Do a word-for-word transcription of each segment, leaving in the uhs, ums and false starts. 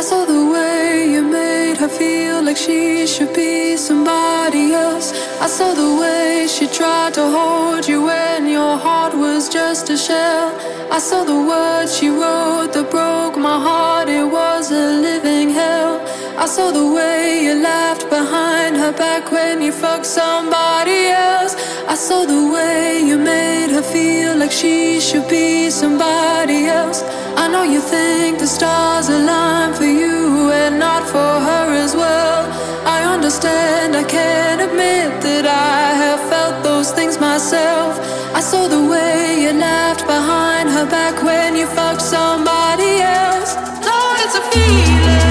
I saw the way you made her feel like she should be somebody else. I saw the way she tried to hold you when your heart was just a shell. I saw the words she wrote that broke my heart, it was a living hell. I saw the way you laughed behind her back when you fucked somebody else. I saw the way you made her feel like she should be somebody else. I know you think the stars align for you and not for her as well. I understand, I can't admit that I have felt those things myself. I saw the way you laughed behind her back when you fucked somebody else. Lord, it's a feeling.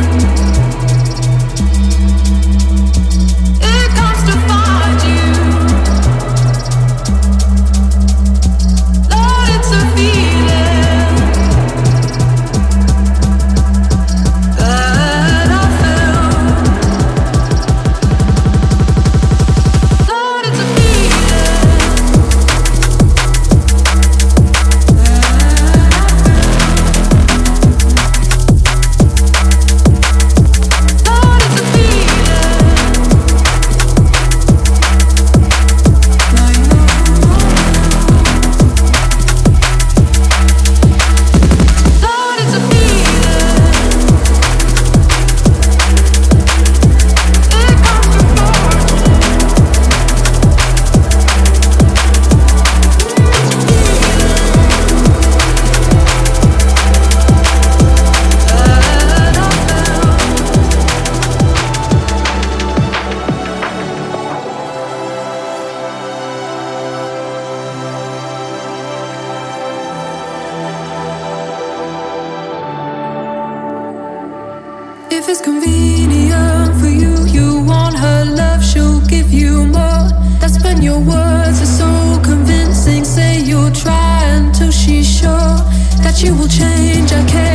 If it's convenient for you, you want her love, she'll give you more. That's when your words are so convincing. Say you'll try until she's sure that you will change. I care.